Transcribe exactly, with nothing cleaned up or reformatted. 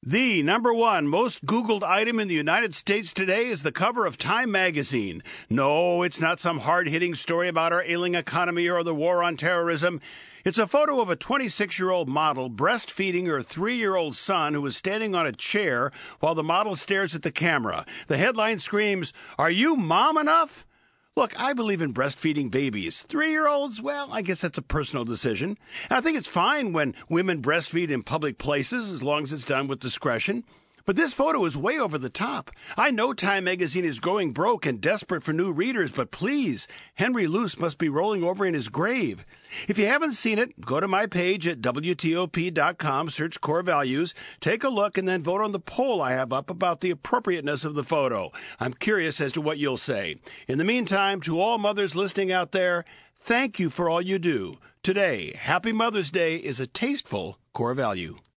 The number one most Googled item in the United States today is the cover of Time magazine. No, it's not some hard-hitting story about our ailing economy or the war on terrorism. It's a photo of a twenty-six-year-old model breastfeeding her three-year-old son who is standing on a chair while the model stares at the camera. The headline screams, "Are you mom enough?" Look, I believe in breastfeeding babies. Three-year-olds, well, I guess that's a personal decision. And I think it's fine when women breastfeed in public places as long as it's done with discretion. But this photo is way over the top. I know Time magazine is going broke and desperate for new readers, but please, Henry Luce must be rolling over in his grave. If you haven't seen it, go to my page at W T O P dot com, search Core Values, take a look, and then vote on the poll I have up about the appropriateness of the photo. I'm curious as to what you'll say. In the meantime, to all mothers listening out there, thank you for all you do. Today, Happy Mother's Day is a tasteful core value.